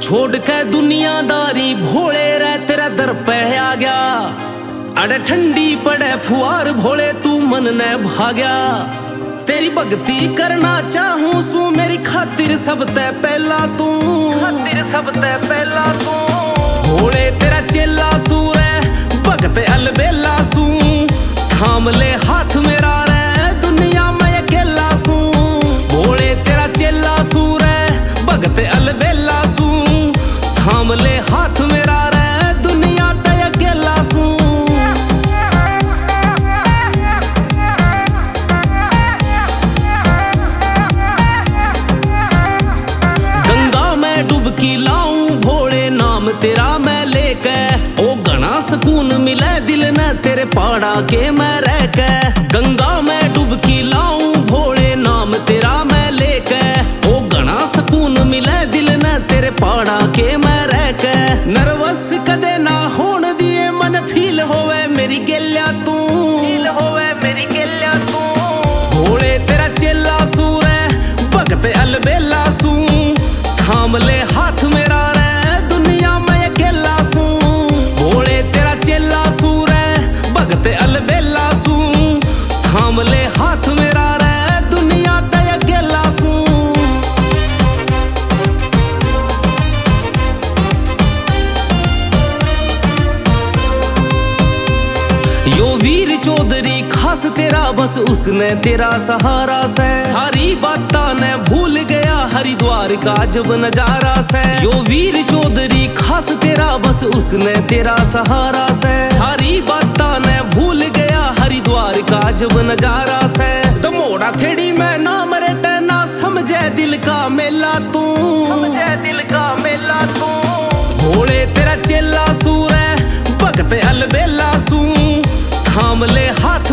छोड़ के दुनियादारी भोले रे तेरा दर पे आ गया। अरे ठंडी पड़े फुआर भोले तू मन ने भाग्या। तेरी भक्ति करना चाहूं सू मेरी खातिर सब ते पहला तू, खातिर सब ते पहला तू। भोले तेरा चेला सू रे भगत अलबेला सू, थाम ले हाथ मेरा रे दुनिया में अकेला सू। भोले तेरा चेला सू रे भगत अलबेला सू, थाम ले हाथ मेरा रे दुनिया ते अकेला सू। गंगा में डुबकी लाऊं भोले नाम तेरा मैं लेके, ओ घना सुकून मिले दिल ने तेरे पहाड़ा के मैं रह के। गंगा में डुबकी लाऊं भोले नाम तेरा मैं लेके, ओ घना सुकून मिले दिल ने तेरे पहाड़ा के मैं रह के। नर्वस कदे ना होन दिए मन फील होवे मेरी गेल्या तू, फील होवे मेरी गेल्या तू। भोले तेरा चेला सू रे भगत अलबेला सू, थाम ले हाथ मेरा रे दुनिया में अकेला सू। भोले तेरा चेला सू रे भगत अलबेला सू, थाम ले हाथ मेरा रे दुनिया ते अकेला सू। यो वीर चौधरी खास तेरा बस उसने तेरा सहारा से, सारी बातां ने भूल गया हरिद्वार का जब नजारा से। यो वीर चौधरी खास तेरा बस उसने तेरा सहारा से, सारी बातां ने भूल गया हरिद्वार का जब नजारा से। तो मोड़ा थेड़ी में नाम रटे ना समझे दिल का मेला तू, समझे दिल का मेला तू। भोले तेरा चेला सू रे भगत अलबेला सू, थाम ले हाथ